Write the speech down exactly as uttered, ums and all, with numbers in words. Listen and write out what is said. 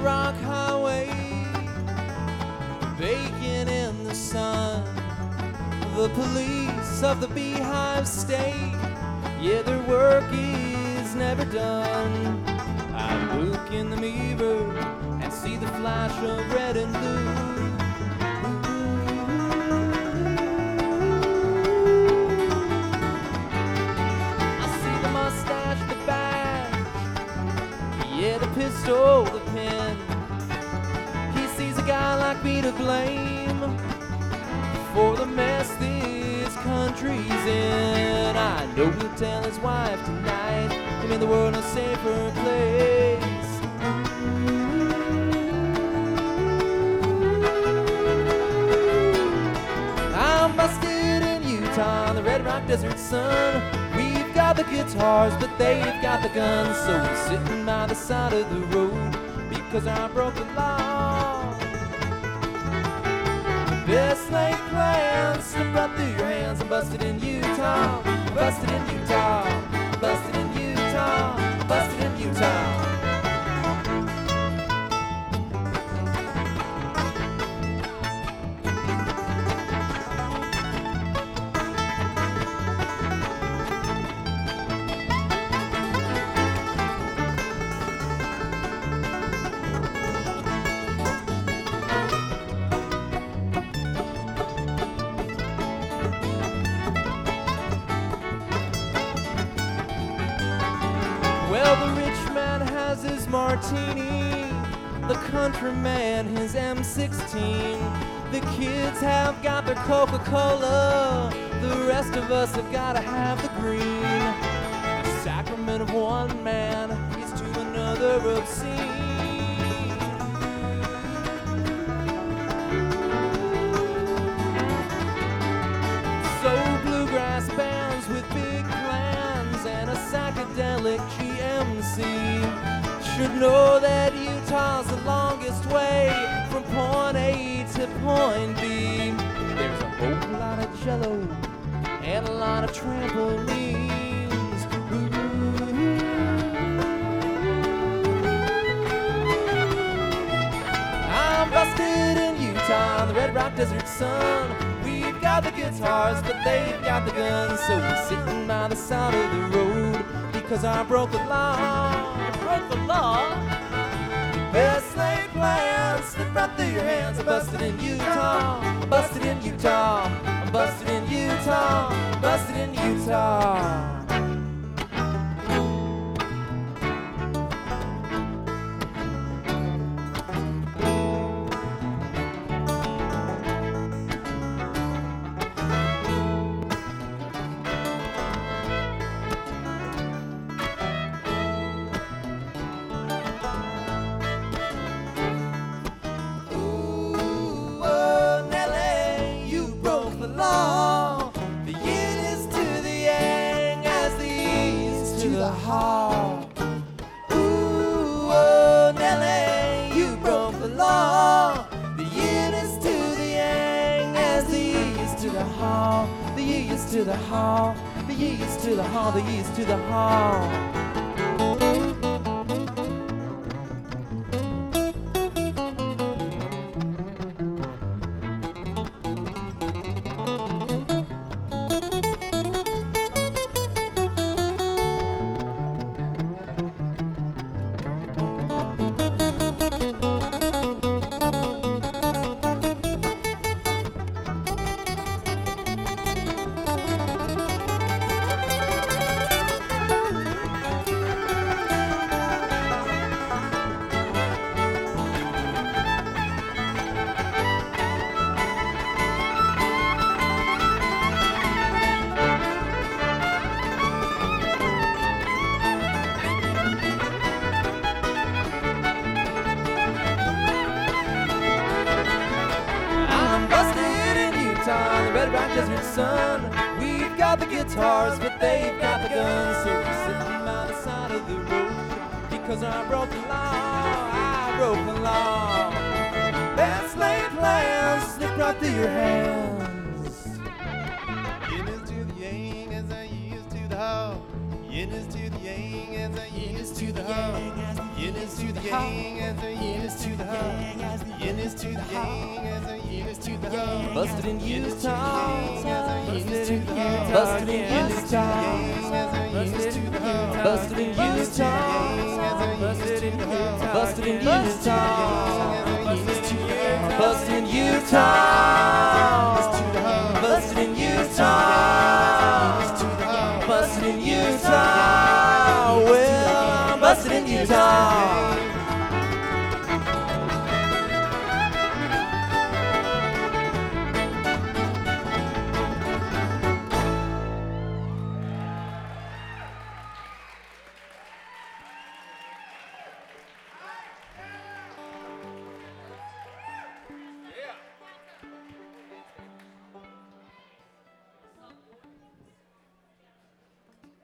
rock highway, baking in the sun. The police of the Beehive State, yeah, their work is never done. I look in the mirror and see the flash of red and blue. Yeah, the pistol, the pen. He sees a guy like me to blame for the mess this country's in. I know he'll tell his wife tonight to make the world a safer place. I'm busted in Utah in the Red Rock Desert sun. We've got the guitars, but they've got the guns. So we're sitting by the side of the road because I broke the law. The best laid plans slip right through your hands. I'm busted in Utah, I'm busted in Utah, I'm busted in Utah, I'm busted in Utah. Well, the rich man has his martini, the countryman his M sixteen. The kids have got their Coca-Cola, the rest of us have got to have the green. The sacrament of one man is to another obscene. So bluegrass bands with big plans and a psychedelic G M C should know that Utah's the longest way from point A to point B. There's a whole lot of jello and a lot of trampolines. Ooh. I'm busted in Utah in the Red Rock Desert sun. We've got the guitars, but they've got the guns. So we're sitting by the side of the road because I broke the law. You broke the law? Best laid plans slip right through your hands. I'm busted in Utah, I'm busted in Utah, I'm busted in Utah, I'm busted in Utah. Ooh, oh, Nelly, you broke the law. The yin is to the yang as the yi is to the haw. The yi is to the haw. The yi is to the haw. The yi is to the haw. The Red Rock Desert sun. We've got the guitars, but they've got the guns. So we're sitting by the side of the road because I broke the law. I broke the law. Best laid plans slip right through your hands. Yin is to the yang as the yi is to the how. Yin yin is to the yang, as the yin is to the yang, yin is to the yang, as the yin is to the yang, yin is to the yang, as the yin is to the yang. Busted in Utah, Busted in Utah, busted in Utah, busted in Utah, busted in Utah, busted in Utah.